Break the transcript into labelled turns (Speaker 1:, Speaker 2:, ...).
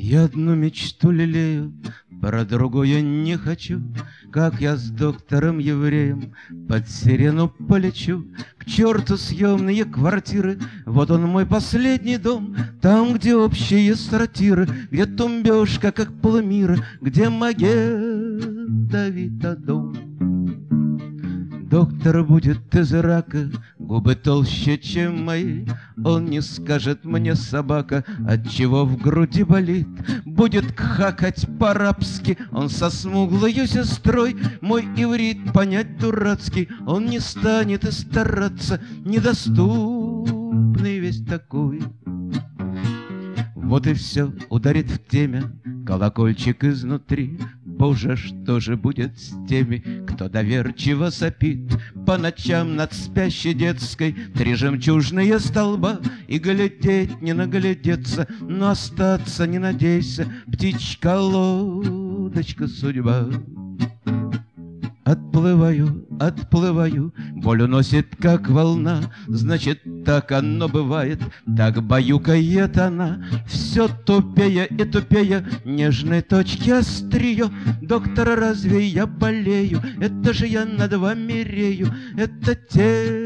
Speaker 1: Я одну мечту лелею, про другое не хочу, как я с доктором-евреем под сирену полечу. К черту съемные квартиры, вот он мой последний дом, там, где общие сортиры, где тумбёжка, как полмира, где Магедовита-дом. Доктор будет из Ирака, губы толще, чем мои. Он не скажет мне, собака, отчего в груди болит. Будет кхакать по-арабски, он со смуглою сестрой. Мой иврит понять дурацкий, он не станет и стараться, недоступный весь такой. Вот и все, ударит в темя колокольчик изнутри. Боже, что же будет с теми, кто доверчиво сопит по ночам над спящей детской 3 жемчужные столба, и глядеть не наглядеться, но остаться не надейся, птичка, лодочка, судьба. Отплываю, отплываю, боль уносит, как волна, значит, так оно бывает, так баюкает она. Все тупее и тупее, нежной точки острие. Доктор, разве я болею? Это же я над вами рею, это те